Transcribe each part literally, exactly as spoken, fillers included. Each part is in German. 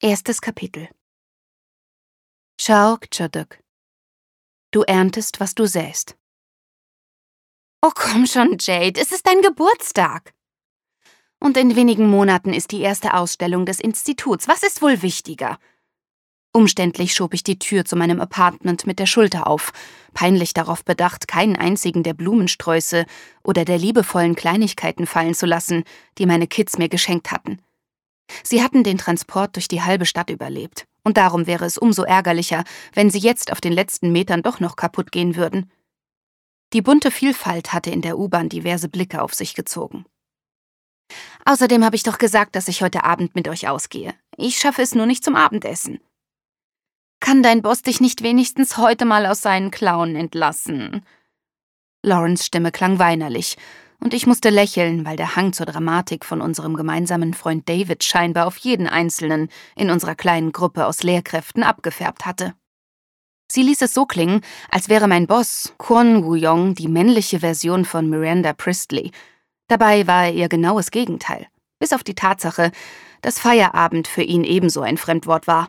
Erstes Kapitel. Chaok Chaduk. Du erntest, was du säst. Oh komm schon, Jade, es ist dein Geburtstag. Und in wenigen Monaten ist die erste Ausstellung des Instituts. Was ist wohl wichtiger? Umständlich schob ich die Tür zu meinem Apartment mit der Schulter auf, peinlich darauf bedacht, keinen einzigen der Blumensträuße oder der liebevollen Kleinigkeiten fallen zu lassen, die meine Kids mir geschenkt hatten. Sie hatten den Transport durch die halbe Stadt überlebt, und darum wäre es umso ärgerlicher, wenn sie jetzt auf den letzten Metern doch noch kaputt gehen würden. Die bunte Vielfalt hatte in der U-Bahn diverse Blicke auf sich gezogen. Außerdem habe ich doch gesagt, dass ich heute Abend mit euch ausgehe. Ich schaffe es nur nicht zum Abendessen. Kann dein Boss dich nicht wenigstens heute mal aus seinen Klauen entlassen? Laurens Stimme klang weinerlich, und ich musste lächeln, weil der Hang zur Dramatik von unserem gemeinsamen Freund David scheinbar auf jeden Einzelnen in unserer kleinen Gruppe aus Lehrkräften abgefärbt hatte. Sie ließ es so klingen, als wäre mein Boss, Kwon Woo-young, die männliche Version von Miranda Priestley. Dabei war er ihr genaues Gegenteil, bis auf die Tatsache, dass Feierabend für ihn ebenso ein Fremdwort war.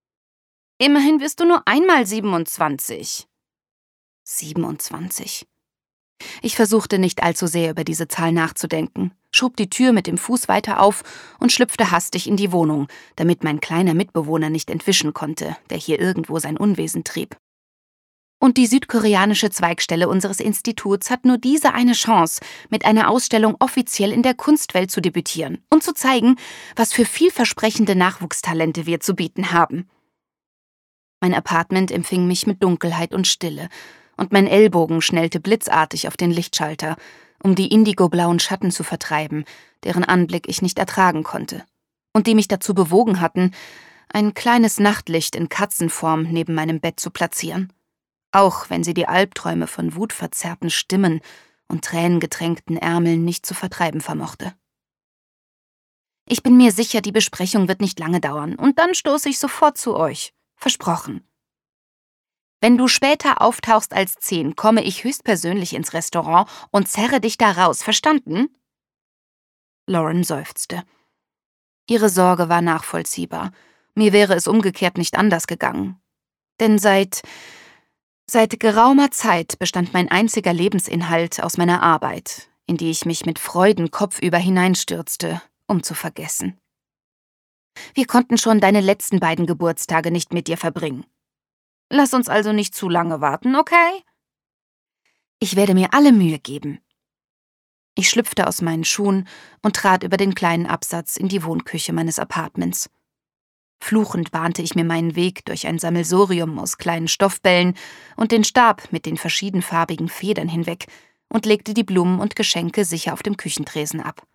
Immerhin wirst du nur einmal siebenundzwanzig. siebenundzwanzig. Ich versuchte nicht allzu sehr über diese Zahl nachzudenken, schob die Tür mit dem Fuß weiter auf und schlüpfte hastig in die Wohnung, damit mein kleiner Mitbewohner nicht entwischen konnte, der hier irgendwo sein Unwesen trieb. Und die südkoreanische Zweigstelle unseres Instituts hat nur diese eine Chance, mit einer Ausstellung offiziell in der Kunstwelt zu debütieren und zu zeigen, was für vielversprechende Nachwuchstalente wir zu bieten haben. Mein Apartment empfing mich mit Dunkelheit und Stille, und mein Ellbogen schnellte blitzartig auf den Lichtschalter, um die indigoblauen Schatten zu vertreiben, deren Anblick ich nicht ertragen konnte, und die mich dazu bewogen hatten, ein kleines Nachtlicht in Katzenform neben meinem Bett zu platzieren, auch wenn sie die Albträume von wutverzerrten Stimmen und tränengetränkten Ärmeln nicht zu vertreiben vermochte. Ich bin mir sicher, die Besprechung wird nicht lange dauern, und dann stoße ich sofort zu euch. Versprochen. Wenn du später auftauchst als zehn, komme ich höchstpersönlich ins Restaurant und zerre dich da raus, verstanden? Lauren seufzte. Ihre Sorge war nachvollziehbar. Mir wäre es umgekehrt nicht anders gegangen. Denn seit... Seit geraumer Zeit bestand mein einziger Lebensinhalt aus meiner Arbeit, in die ich mich mit Freuden kopfüber hineinstürzte, um zu vergessen. Wir konnten schon deine letzten beiden Geburtstage nicht mit dir verbringen. Lass uns also nicht zu lange warten, okay? Ich werde mir alle Mühe geben. Ich schlüpfte aus meinen Schuhen und trat über den kleinen Absatz in die Wohnküche meines Apartments. Fluchend bahnte ich mir meinen Weg durch ein Sammelsurium aus kleinen Stoffbällen und den Stab mit den verschiedenfarbigen Federn hinweg und legte die Blumen und Geschenke sicher auf dem Küchentresen ab.